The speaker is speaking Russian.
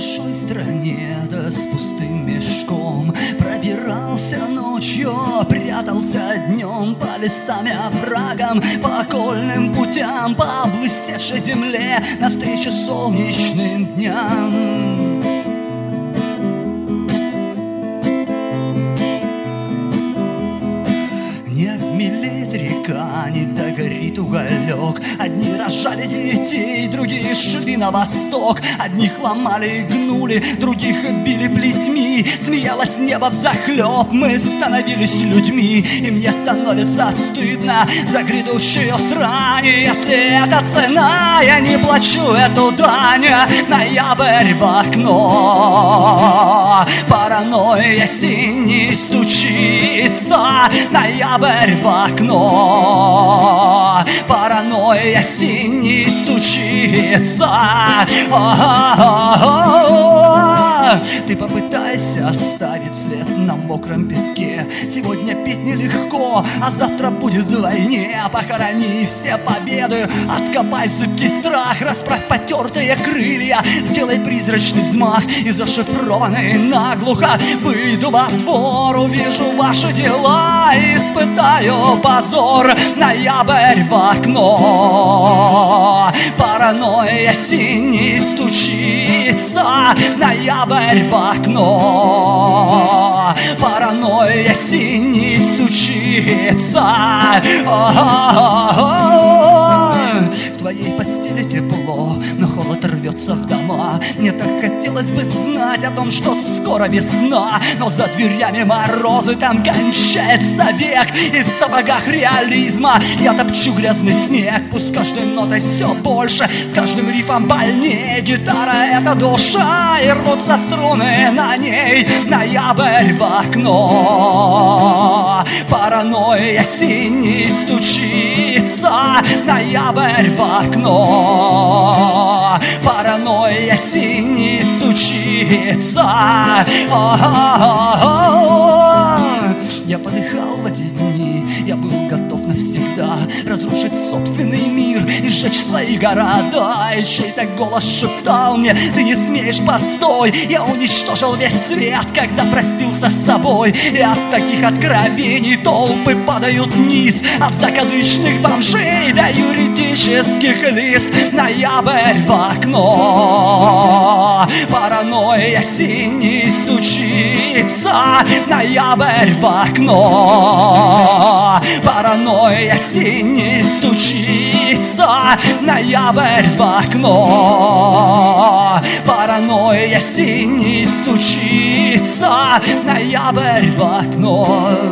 большой стране, да с пустым мешком. Пробирался ночью, прятался днем по лесам и оврагам, по окольным путям, по облысевшей земле, навстречу солнечным дням. Не обмелеет река, не догорит уголек. Одни рожали детей, другие шли на восток. Одних ломали и гнули, других били плетьми. Смеялось небо взахлеб, мы становились людьми. И мне становится стыдно за грядущую срань. Если это цена, я не плачу эту дань. Ноябрь в окно, паранойя синий стучится. Ноябрь в окно, паранойя синий стучится. Ты попытайся оставить след на мокром песке. Сегодня петь нелегко, а завтра будет вдвойне. Похорони все победы, откопай зыбкий страх. Расправь потертые крылья, сделай призрачный взмах. И зашифрованный наглухо выйду во двор, увижу ваши дела и испытаю позор. Ноябрь в окно, паранойя синий стучится. Ноябрь в окно, паранойя синий стучится. В твоей постели тепло, но холод рвется в дома. Мне так хотелось бы знать о том, что скоро весна, но за дверями морозы, там кончается век. И в сапогах реализма я топчу грязный снег. Пусть с каждой нотой все больше, с каждым рифом больнее. Гитара — это душа, и рвутся струны на ней. Ноябрь в окно, паранойя синий стучится. Ноябрь в окно, паранойя синий стучится. Я подыхал в эти дни, я был готов навсегда разрушить собственный мир и сжечь свои города. И чей-то голос шептал мне: ты не смеешь, постой. Я уничтожил весь свет, когда простился с собой. И от таких откровений толпы падают вниз, от закадычных бомжей до юридических лиц. Ноябрь в окно, паранойя синий стучится. Ноябрь в окно, паранойя синий стучится. Ноябрь в окно, паранойя синий стучится. Ноябрь в окно.